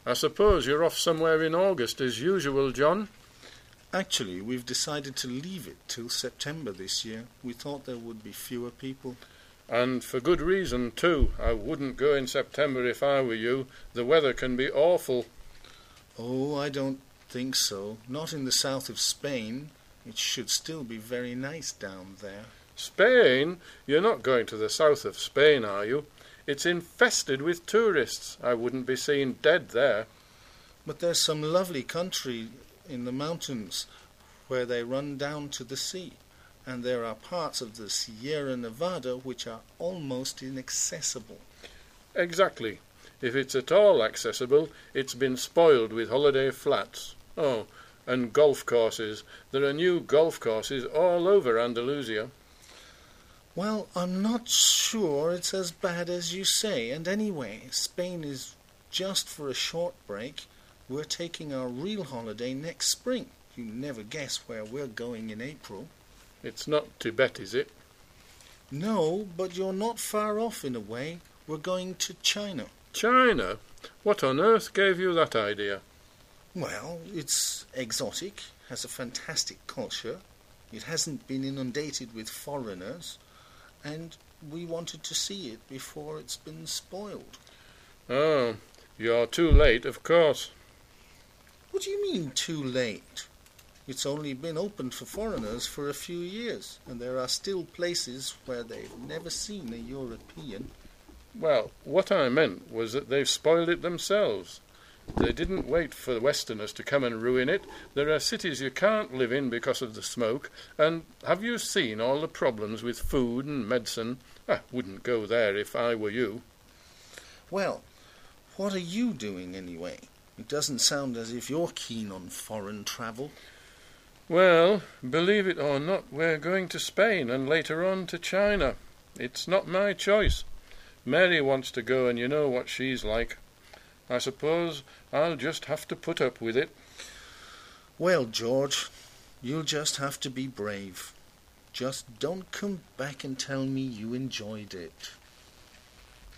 I suppose you're off somewhere in August as usual, John? Actually, we've decided to leave it till September this year. We thought there would be fewer people. And for good reason, too. I wouldn't go in September if I were you. The weather can be awful. Oh, I don't think so. Not in the south of Spain. It should still be very nice down there. Spain? You're not going to the south of Spain, are you? It's infested with tourists. I wouldn't be seen dead there. But there's some lovely country in the mountains where they run down to the sea. And there are parts of the Sierra Nevada which are almost inaccessible. Exactly. If it's at all accessible, it's been spoiled with holiday flats. Oh, and golf courses. There are new golf courses all over Andalusia. Well, I'm not sure it's as bad as you say. And anyway, Spain is just for a short break. We're taking our real holiday next spring. You never guess where we're going in April. It's not Tibet, is it? No, but you're not far off in a way. We're going to China. China? What on earth gave you that idea? Well, it's exotic, has a fantastic culture. It hasn't been inundated with foreigners. And we wanted to see it before it's been spoiled. Oh, you're too late, of course. What do you mean, too late? It's only been opened for foreigners for a few years, and there are still places where they've never seen a European. Well, what I meant was that they've spoiled it themselves. They didn't wait for Westerners to come and ruin it. There are cities you can't live in because of the smoke, and have you seen all the problems with food and medicine? I wouldn't go there if I were you. Well, what are you doing anyway? It doesn't sound as if you're keen on foreign travel. Well, believe it or not, we're going to Spain and later on to China. It's not my choice. Mary wants to go, and you know what she's like. I suppose I'll just have to put up with it. Well, George, you'll just have to be brave. Just don't come back and tell me you enjoyed it.